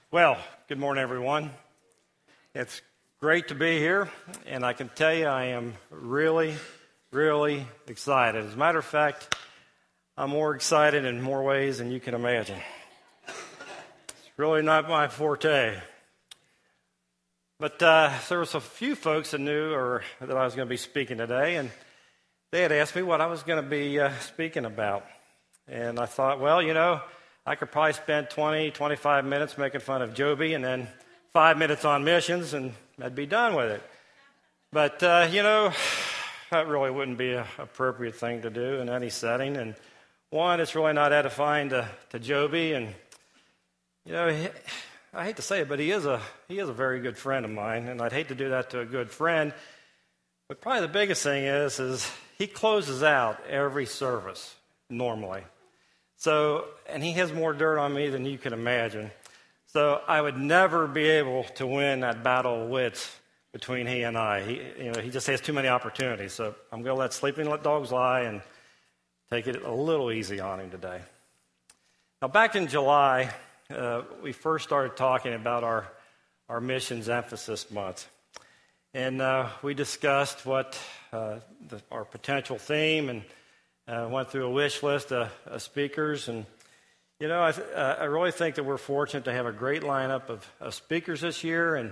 Well, good morning, everyone. It's great to be here, and I can tell you I am really, really excited. As a matter of fact, I'm more excited in more ways than you can imagine. It's really not my forte. But there was a few folks that knew that I was going to be speaking today, and they had asked me what I was going to be speaking about. And I thought, well, I could probably spend 20, 25 minutes making fun of Joby and then 5 minutes on missions, and I'd be done with it. But, that really wouldn't be an appropriate thing to do in any setting. And one, it's really not edifying to Joby. And, I hate to say it, but he is a very good friend of mine, and I'd hate to do that to a good friend. But probably the biggest thing is he closes out every service normally. So, and he has more dirt on me than you can imagine. So I would never be able to win that battle of wits between he and I. He just has too many opportunities. So I'm going to let sleeping let dogs lie and take it a little easy on him today. Now, back in July, we first started talking about our missions emphasis month. And we discussed what our potential theme and went through a wish list of speakers, and I really think that we're fortunate to have a great lineup of speakers this year, and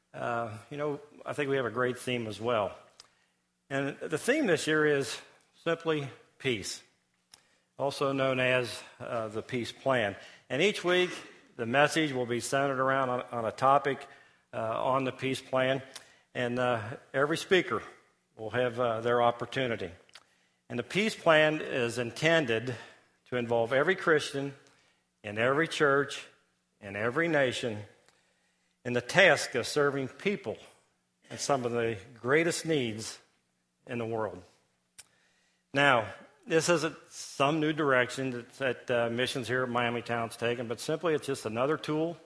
I think we have a great theme as well. And the theme this year is simply peace, also known as the peace plan. And each week, the message will be centered around on a topic on the peace plan, and every speaker will have their opportunity. And the peace plan is intended to involve every Christian in every church in every nation in the task of serving people and some of the greatest needs in the world. Now, this isn't some new direction that missions here at Miami Town's taken, but simply it's just another tool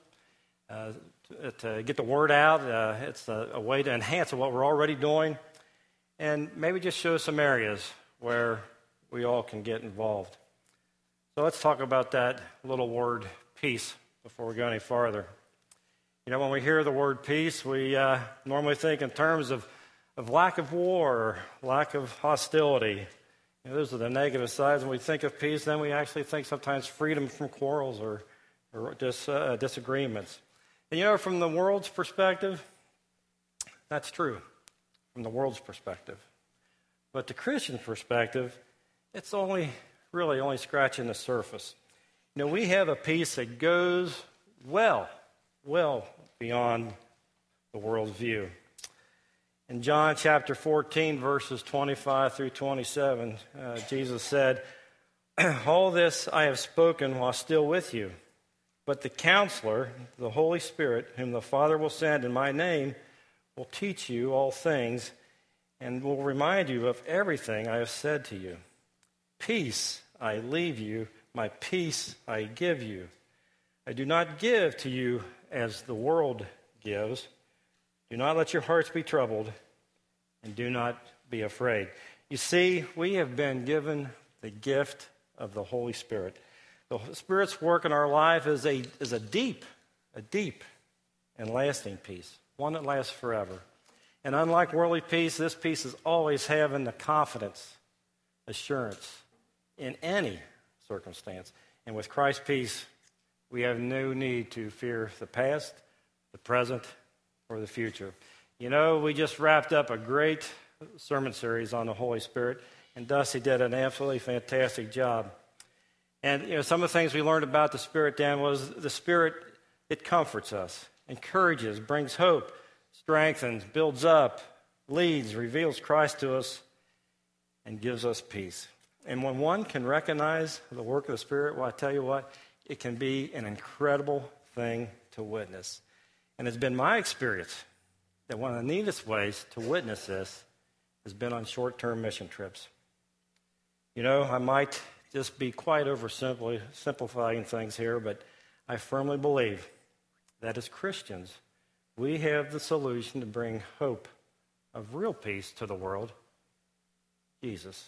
to get the word out. It's a way to enhance what we're already doing and maybe just show some areas where we all can get involved. So let's talk about that little word, peace, before we go any farther. When we hear the word peace, we normally think in terms of lack of war, or lack of hostility. Those are the negative sides. When we think of peace, then we actually think sometimes freedom from quarrels or disagreements. And from the world's perspective, that's true, from the world's perspective. But the Christian perspective, it's really only scratching the surface. We have a peace that goes well beyond the world's view. In John chapter 14, verses 25 through 27, Jesus said, "All this I have spoken while still with you, but the Counselor, the Holy Spirit, whom the Father will send in my name, will teach you all things and will remind you of everything I have said to you. Peace I leave you, my peace I give you. I do not give to you as the world gives. Do not let your hearts be troubled, and do not be afraid." You see, we have been given the gift of the Holy Spirit. The Spirit's work in our life is a deep and lasting peace, one that lasts forever. And unlike worldly peace, this peace is always having the confidence, assurance in any circumstance. And with Christ's peace, we have no need to fear the past, the present, or the future. We just wrapped up a great sermon series on the Holy Spirit, and Dusty did an absolutely fantastic job. And, some of the things we learned about the Spirit, Dan, was the Spirit, it comforts us, encourages, brings hope, strengthens, builds up, leads, reveals Christ to us, and gives us peace. And when one can recognize the work of the Spirit, well, I tell you what, it can be an incredible thing to witness. And it's been my experience that one of the neatest ways to witness this has been on short-term mission trips. I might just be quite oversimplifying things here, but I firmly believe that as Christians, we have the solution to bring hope of real peace to the world, Jesus.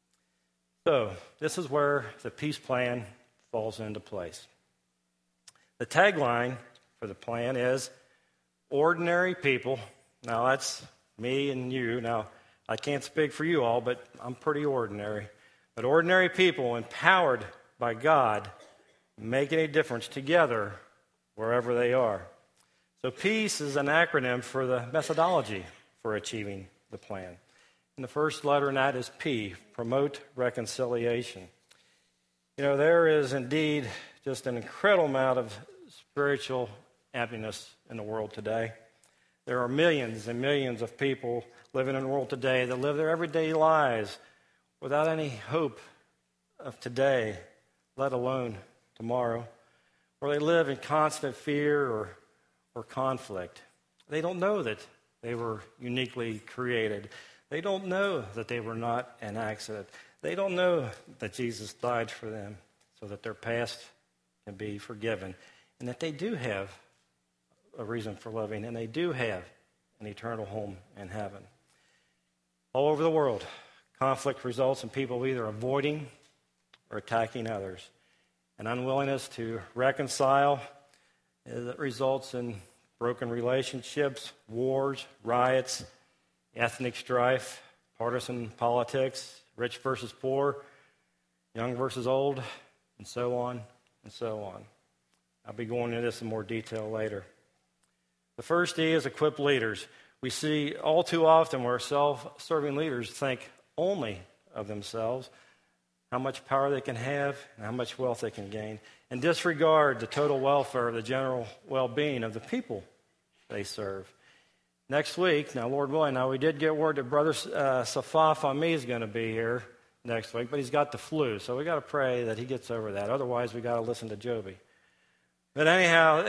So, this is where the peace plan falls into place. The tagline for the plan is ordinary people. Now, that's me and you. Now, I can't speak for you all, but I'm pretty ordinary. But ordinary people empowered by God making a difference together wherever they are. So peace is an acronym for the methodology for achieving the plan. And the first letter in that is P, promote reconciliation. You know, there is indeed just an incredible amount of spiritual emptiness in the world today. There are millions and millions of people living in the world today that live their everyday lives without any hope of today, let alone tomorrow, where they live in constant fear or conflict. They don't know that they were uniquely created. They don't know that they were not an accident. They don't know that Jesus died for them so that their past can be forgiven and that they do have a reason for living and they do have an eternal home in heaven. All over the world, conflict results in people either avoiding or attacking others. An unwillingness to reconcile results in broken relationships, wars, riots, ethnic strife, partisan politics, rich versus poor, young versus old, and so on and so on. I'll be going into this in more detail later. The first E is equip leaders. We see all too often where self-serving leaders think only of themselves, how much power they can have, and how much wealth they can gain, and disregard the total welfare, the general well-being of the people they serve. Next week, now Lord willing, we did get word that Brother Safaf Ami is going to be here next week, but he's got the flu, so we got to pray that he gets over that. Otherwise, we got to listen to Joby. But anyhow,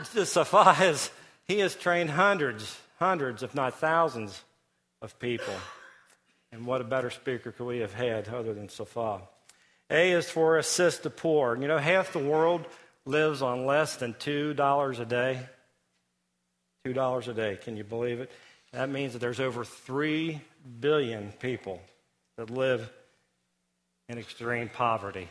Safaf he has trained hundreds, if not thousands, of people. And what a better speaker could we have had other than Safaf? A is for assist the poor. You know, half the world lives on less than $2 a day. $2 a day. Can you believe it? That means that there's over 3 billion people that live in extreme poverty.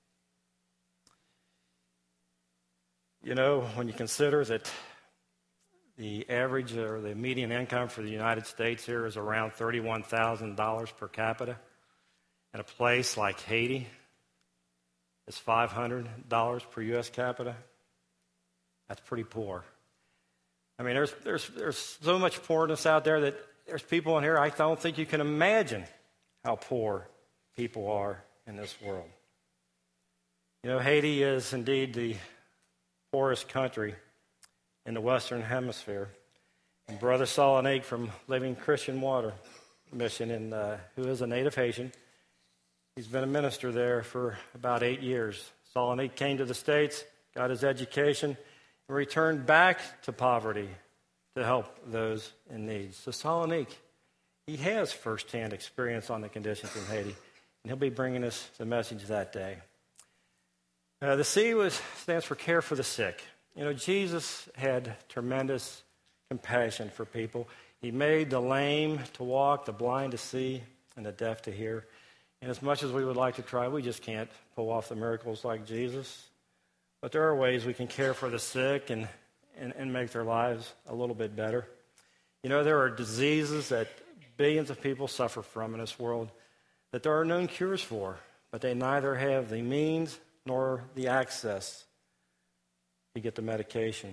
You know, when you consider that the average or the median income for the United States here is around $31,000 per capita, and a place like Haiti is $500 per U.S. capita, that's pretty poor. I mean, there's so much poorness out there that there's people in here, I don't think you can imagine how poor people are in this world. You know, Haiti is indeed the poorest country in the Western Hemisphere. And Brother Solonique from Living Christian Water Mission, who is a native Haitian, he's been a minister there for about 8 years. Solonique came to the States, got his education, and returned back to poverty to help those in need. So Solonique, he has firsthand experience on the conditions in Haiti, and he'll be bringing us the message that day. The C stands for care for the sick. You know, Jesus had tremendous compassion for people. He made the lame to walk, the blind to see, and the deaf to hear. And as much as we would like to try, we just can't pull off the miracles like Jesus. But there are ways we can care for the sick and make their lives a little bit better. You know, there are diseases that billions of people suffer from in this world that there are known cures for, but they neither have the means nor the access to get the medication.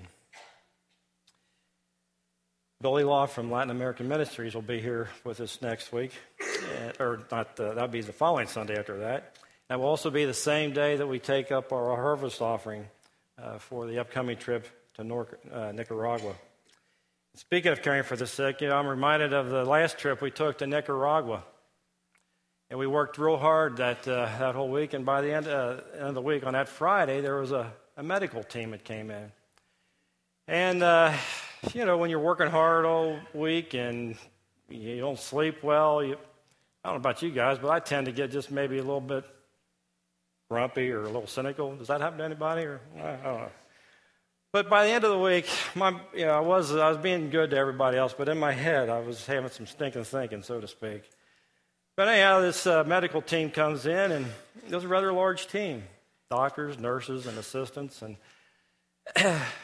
Billy Law from Latin American Ministries will be here with us next week, that'll be the following Sunday after that. That will also be the same day that we take up our harvest offering for the upcoming trip to Nicaragua. Speaking of caring for the sick, you know, I'm reminded of the last trip we took to Nicaragua. And we worked real hard that whole week, and by the end of the week, on that Friday, there was a medical team that came in. And, you know, when you're working hard all week and you don't sleep well, I don't know about you guys, but I tend to get just maybe a little bit grumpy or a little cynical. Does that happen to anybody? Or I don't know. But by the end of the week, I was being good to everybody else, but in my head, I was having some stinking thinking, so to speak. But anyhow, this medical team comes in, and it was a rather large team. Doctors, nurses, and assistants. And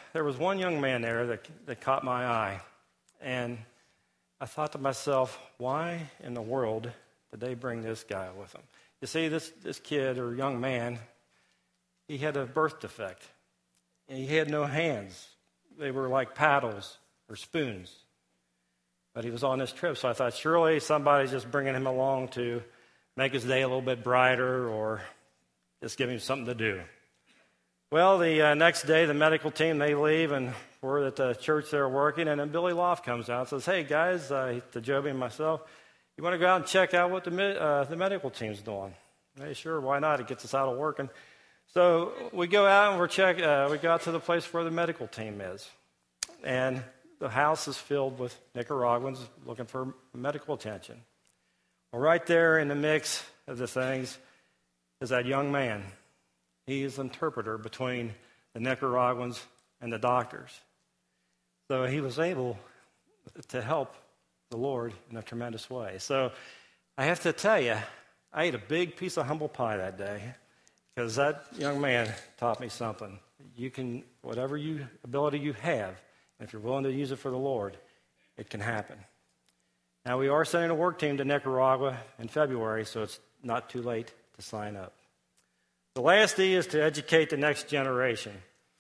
there was one young man there that caught my eye. And I thought to myself, why in the world did they bring this guy with them? You see, this kid or young man, he had a birth defect. And he had no hands. They were like paddles or spoons. But he was on this trip, so I thought, surely somebody's just bringing him along to make his day a little bit brighter or just give him something to do. Well, the next day, the medical team, they leave, and we're at the church there working, and then Billy Loft comes out and says, hey, guys, to Joby and myself, you want to go out and check out what the medical team's doing? Hey, sure, why not? It gets us out of working. So we go out and we go out to the place where the medical team is. And the house is filled with Nicaraguans looking for medical attention. Well, right there in the mix of the things is that young man. He is the interpreter between the Nicaraguans and the doctors. So he was able to help the Lord in a tremendous way. So I have to tell you, I ate a big piece of humble pie that day because that young man taught me something. You can, whatever ability you have, if you're willing to use it for the Lord, it can happen. Now, we are sending a work team to Nicaragua in February, so it's not too late to sign up. The last E is to educate the next generation.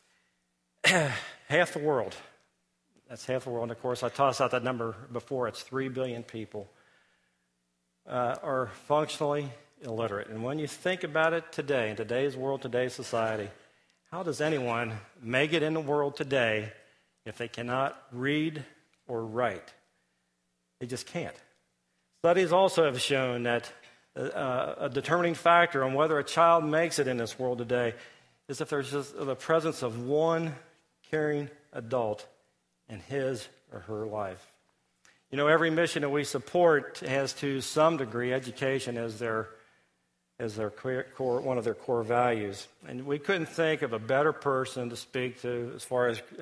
Half the world, that's half the world, and of course I tossed out that number before, it's 3 billion people, are functionally illiterate. And when you think about it today, in today's world, today's society, how does anyone make it in the world today if they cannot read or write? They just can't. Studies also have shown that a determining factor on whether a child makes it in this world today is if there's just the presence of one caring adult in his or her life. You know, every mission that we support has to some degree education as their core, one of their core values. And we couldn't think of a better person to speak to as far as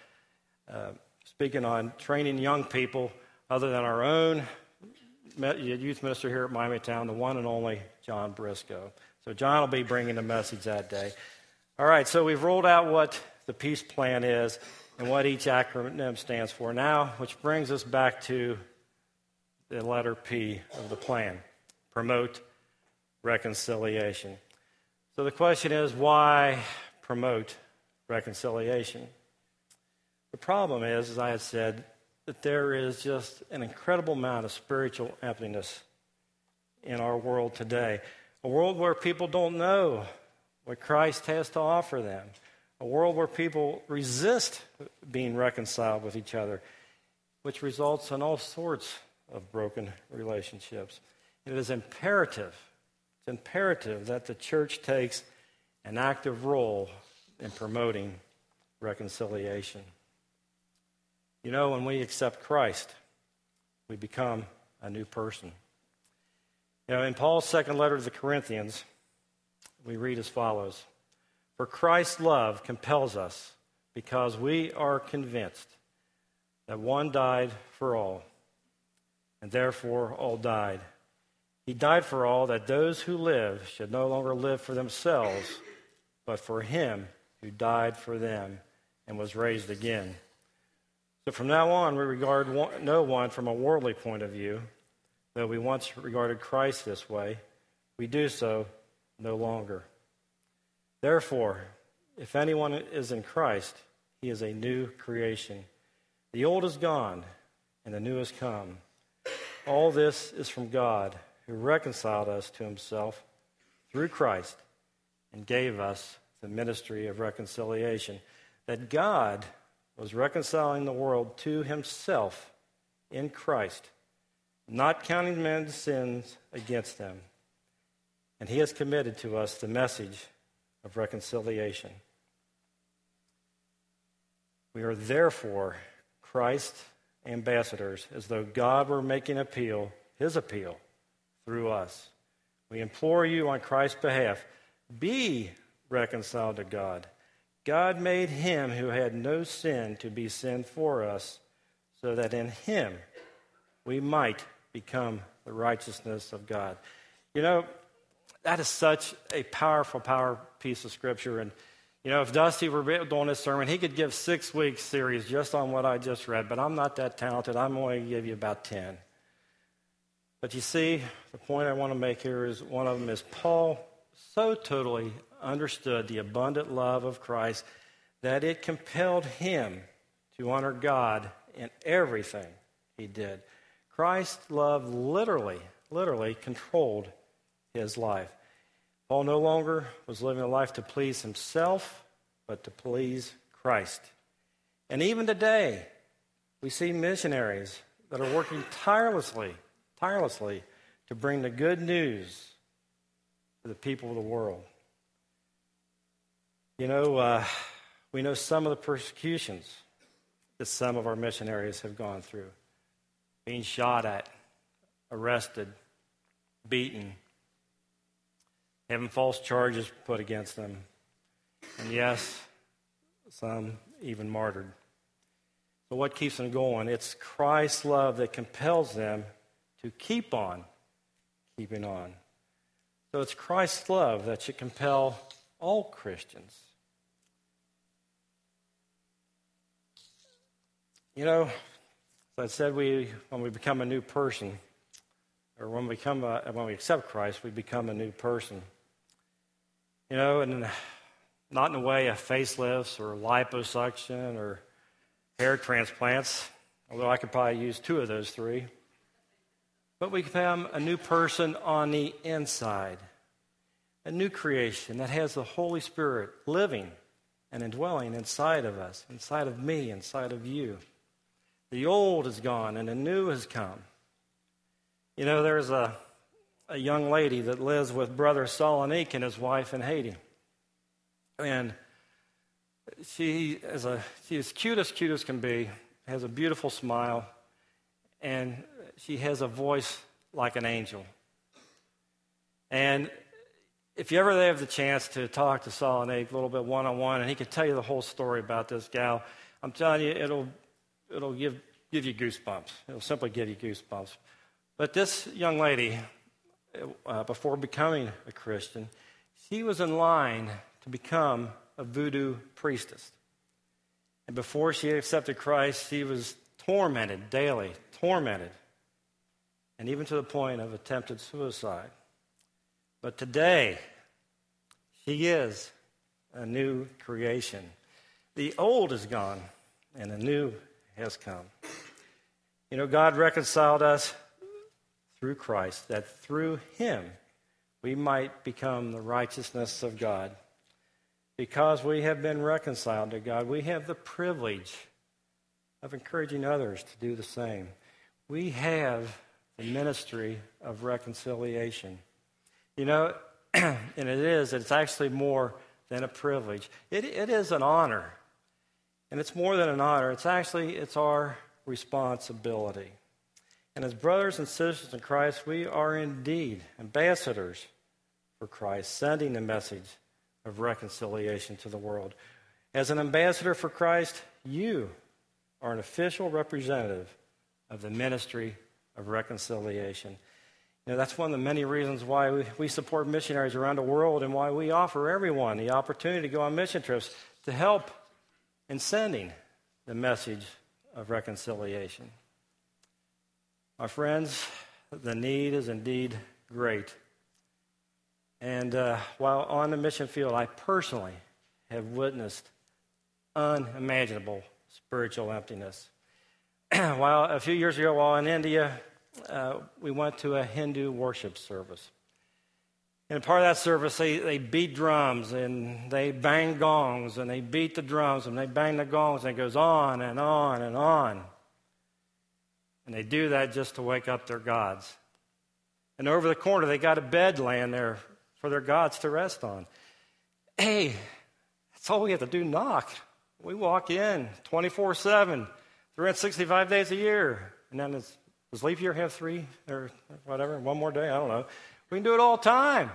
speaking on training young people other than our own youth minister here at Miamitown, the one and only John Briscoe. So John will be bringing the message that day. All right, so we've rolled out what the peace plan is and what each acronym stands for now, which brings us back to the letter P of the plan, promote reconciliation. So the question is, why promote reconciliation? The problem is, as I had said, that there is just an incredible amount of spiritual emptiness in our world today. A world where people don't know what Christ has to offer them. A world where people resist being reconciled with each other, which results in all sorts of broken relationships. It is imperative that the church takes an active role in promoting reconciliation. You know, when we accept Christ, we become a new person. You know, in Paul's second letter to the Corinthians, we read as follows: For Christ's love compels us, because we are convinced that one died for all, and therefore all died. He died for all, that those who live should no longer live for themselves, but for him who died for them and was raised again. So from now on, we regard no one from a worldly point of view. Though we once regarded Christ this way, we do so no longer. Therefore, if anyone is in Christ, he is a new creation. The old is gone, and the new has come. All this is from God, who reconciled us to himself through Christ and gave us the ministry of reconciliation, that God was reconciling the world to himself in Christ, not counting men's sins against them. And he has committed to us the message of reconciliation. We are therefore Christ's ambassadors, as though God were making his appeal through us. We implore you on Christ's behalf, be reconciled to God. God made him who had no sin to be sin for us, so that in him we might become the righteousness of God. You know, that is such a powerful piece of Scripture. And, You know, if Dusty were doing this sermon, he could give 6-week series just on what I just read, but I'm not that talented. I'm only going to give you about 10. But you see, the point I want to make here is one of them is Paul so totally understood the abundant love of Christ that it compelled him to honor God in everything he did. Christ's love literally controlled his life. Paul no longer was living a life to please himself, but to please Christ. And even today, we see missionaries that are working tirelessly to bring the good news to the people of the world. You know, we know some of the persecutions that some of our missionaries have gone through. Being shot at, arrested, beaten, having false charges put against them, and yes, some even martyred. So what keeps them going? It's Christ's love that compels them to keep on keeping on. So it's Christ's love that should compel all Christians. You know, as I said, when we become a new person, or when we accept Christ, we become a new person. You know, and not in a way of facelifts or liposuction or hair transplants, although I could probably use 2 of those 3. But we become a new person on the inside, a new creation that has the Holy Spirit living and indwelling inside of us, inside of me, inside of you. The old is gone and the new has come. You know, there's a young lady that lives with Brother Salonik and his wife in Haiti. And she is cute as can be, has a beautiful smile, and she has a voice like an angel. And if you ever have the chance to talk to Salonik a little bit one-on-one, and he could tell you the whole story about this gal, I'm telling you, it'll give you goosebumps. It'll simply give you goosebumps. But this young lady, before becoming a Christian, she was in line to become a voodoo priestess. And before she accepted Christ, she was tormented daily, and even to the point of attempted suicide. But today, she is a new creation. The old is gone, and the new has come. You know, God reconciled us through Christ, that through him we might become the righteousness of God. Because we have been reconciled to God, we have the privilege of encouraging others to do the same. We have the ministry of reconciliation. You know, and it's actually more than a privilege. It is an honor. And it's more than an honor. It's our responsibility. And as brothers and sisters in Christ, we are indeed ambassadors for Christ, sending the message of reconciliation to the world. As an ambassador for Christ, you are an official representative of the ministry of reconciliation. You know, that's one of the many reasons why we support missionaries around the world and why we offer everyone the opportunity to go on mission trips to help in sending the message of reconciliation. My friends, the need is indeed great. And while on the mission field, I personally have witnessed unimaginable spiritual emptiness. While a few years ago, while in India, we went to a Hindu worship service. And part of that service, they beat drums and they bang gongs and they beat the drums and they bang the gongs and it goes on and on and on. And they do that just to wake up their gods. And over the corner, they got a bed laying there for their gods to rest on. Hey, that's all we have to do, knock. We walk in 24/7, 365 days a year. And then does leap year have 3 or whatever, one more day? I don't know. We can do it all the time.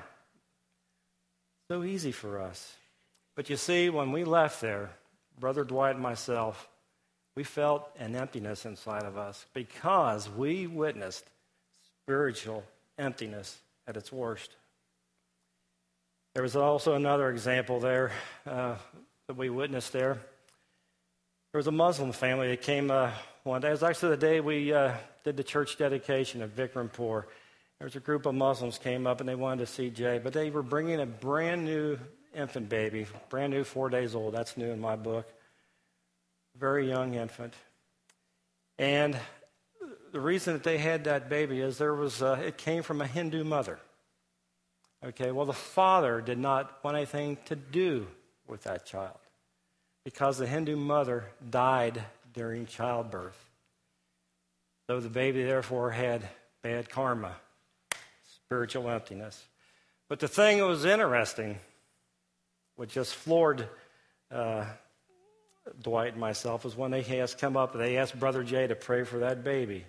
So easy for us. But you see, when we left there, Brother Dwight and myself, we felt an emptiness inside of us because we witnessed spiritual emptiness at its worst. There was also another example there that we witnessed there. There was a Muslim family that came one day. It was actually the day we did the church dedication at Vikrampur. There was a group of Muslims came up and they wanted to see Jay, but they were bringing a brand new infant baby, brand new, 4 days old. That's new in my book. Very young infant. And the reason that they had that baby is it came from a Hindu mother. Okay, well, the father did not want anything to do with that child because the Hindu mother died during childbirth. So the baby, therefore, had bad karma, spiritual emptiness. But the thing that was interesting, which just floored Dwight and myself, was when they asked Brother Jay to pray for that baby.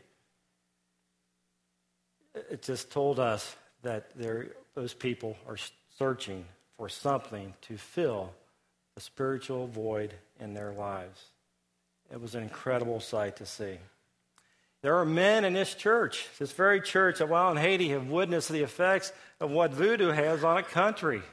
It just told us that those people are searching for something to fill the spiritual void in their lives. It was an incredible sight to see. There are men in this church, this very church that while in Haiti have witnessed the effects of what voodoo has on a country.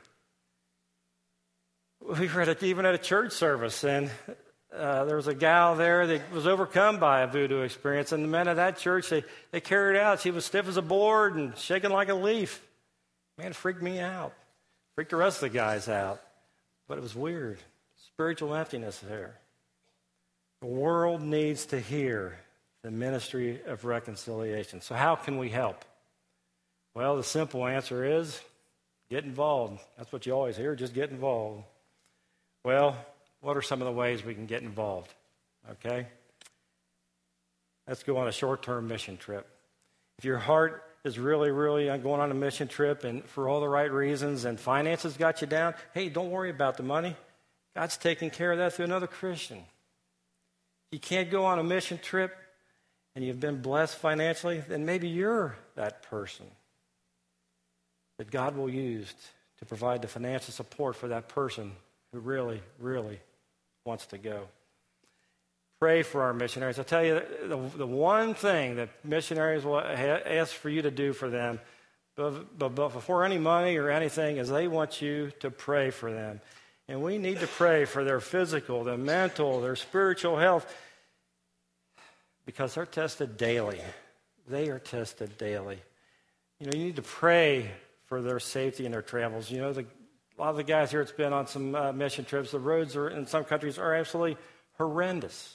We were even at a church service, and there was a gal there that was overcome by a voodoo experience, and the men of that church, they carried her out. She was stiff as a board and shaking like a leaf. Man, it freaked me out. Freaked the rest of the guys out. But it was weird. Spiritual emptiness there. The world needs to hear the ministry of reconciliation. So how can we help? Well, the simple answer is get involved. That's what you always hear, just get involved. Well, what are some of the ways we can get involved? Okay? Let's go on a short-term mission trip. If your heart is really, really going on a mission trip and for all the right reasons and finances got you down, hey, don't worry about the money. God's taking care of that through another Christian. You can't go on a mission trip and you've been blessed financially, then maybe you're that person that God will use to provide the financial support for that person who really, really wants to go. Pray for our missionaries. I'll tell you, the one thing that missionaries will ask for you to do for them, but before any money or anything, is they want you to pray for them. And we need to pray for their physical, their mental, their spiritual health, because they're tested daily. They are tested daily. You need to pray for their safety in their travels. A lot of the guys here that's been on some mission trips, the roads in some countries are absolutely horrendous.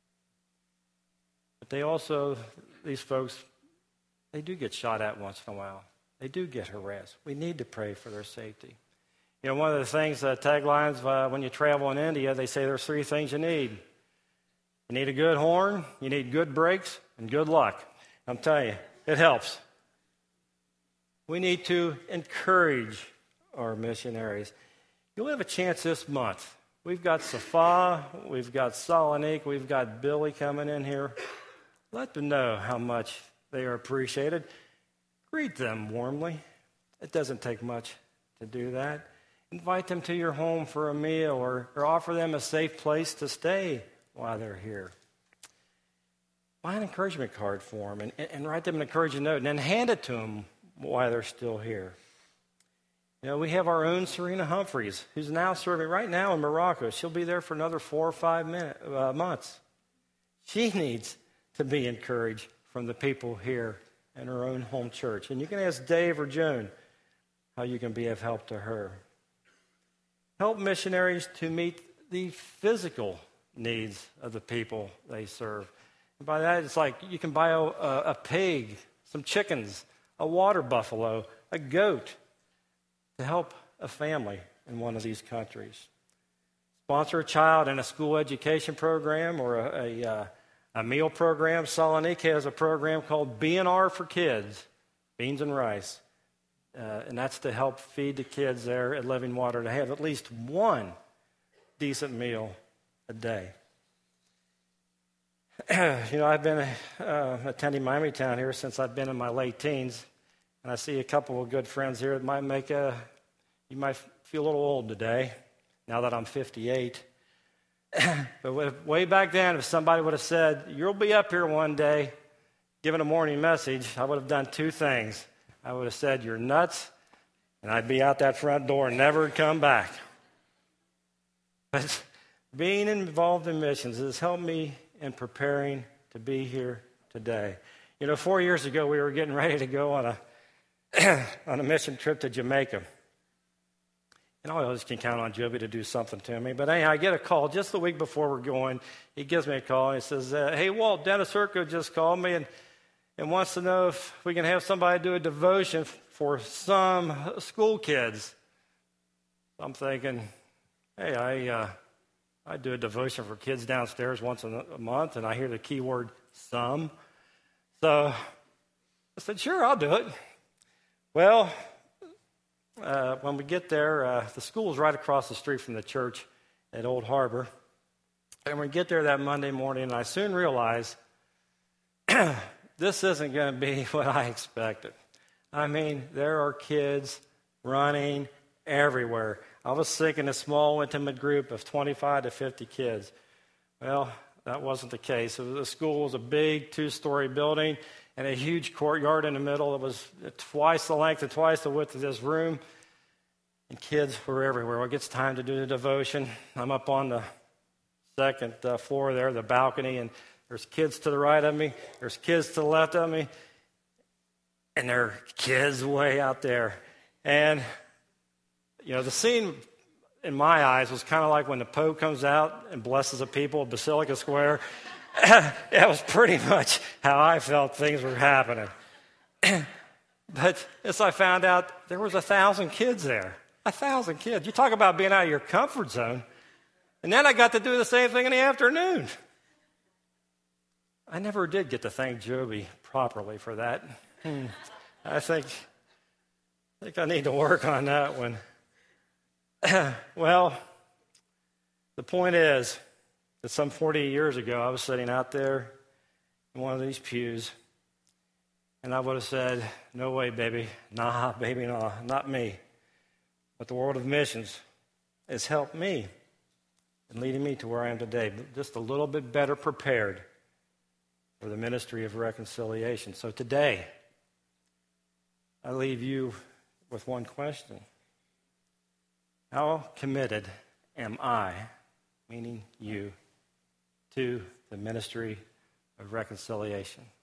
But these folks, they do get shot at once in a while. They do get harassed. We need to pray for their safety. One of the things, taglines, when you travel in India, they say there's 3 things you need. You need a good horn, you need good brakes, and good luck. I'm telling you, it helps. We need to encourage our missionaries. You'll have a chance this month. We've got Safa, we've got Salonique, we've got Billy coming in here. Let them know how much they are appreciated. Greet them warmly. It doesn't take much to do that. Invite them to your home for a meal or offer them a safe place to stay while they're here. Buy an encouragement card for them and write them an encouraging note and then hand it to them while they're still here. We have our own Serena Humphreys, who's now serving right now in Morocco. She'll be there for another 4 or 5 months. She needs to be encouraged from the people here in her own home church. And you can ask Dave or Joan how you can be of help to her. Help missionaries to meet the physical needs of the people they serve. And by that, it's like you can buy a pig, some chickens, a water buffalo, a goat, to help a family in one of these countries. Sponsor a child in a school education program or a meal program. Salonique has a program called B&R for Kids, beans and rice. And that's to help feed the kids there at Living Water to have at least one decent meal a day. I've been attending Miami Town here since I've been in my late teens. And I see a couple of good friends here that might you might feel a little old today, now that I'm 58. But way back then, if somebody would have said, you'll be up here one day giving a morning message, I would have done 2 things. I would have said, you're nuts, and I'd be out that front door and never come back. But being involved in missions has helped me in preparing to be here today. 4 years ago, we were getting ready to go on a mission trip to Jamaica. And I always can count on Joby to do something to me. But anyhow, I get a call just the week before we're going. He gives me a call, and he says, hey, Walt, Dennis Urko just called me and wants to know if we can have somebody do a devotion for some school kids. I'm thinking, hey, I do a devotion for kids downstairs once a month, and I hear the key word, some. So I said, sure, I'll do it. Well, when we get there, the school is right across the street from the church at Old Harbor. And we get there that Monday morning, and I soon realized this isn't going to be what I expected. I mean, there are kids running everywhere. I was thinking a small, intimate group of 25 to 50 kids. Well, that wasn't the case. The school was a big 2-story building and a huge courtyard in the middle. It was twice the length and twice the width of this room. And kids were everywhere. Well, it gets time to do the devotion. I'm up on the second floor there, the balcony, and there's kids to the right of me. There's kids to the left of me. And there are kids way out there. And, the scene in my eyes was kind of like when the Pope comes out and blesses the people of Basilica Square. That was pretty much how I felt things were happening. But as I found out, there was 1,000 kids there. 1,000 kids. You talk about being out of your comfort zone. And then I got to do the same thing in the afternoon. I never did get to thank Joby properly for that. I think I need to work on that one. Well, the point is that some 40 years ago, I was sitting out there in one of these pews, and I would have said, no way, baby. Nah, baby, nah, not me. But the world of missions has helped me in leading me to where I am today, just a little bit better prepared for the ministry of reconciliation. So today, I leave you with one question. How committed am I, meaning you, to the ministry of reconciliation?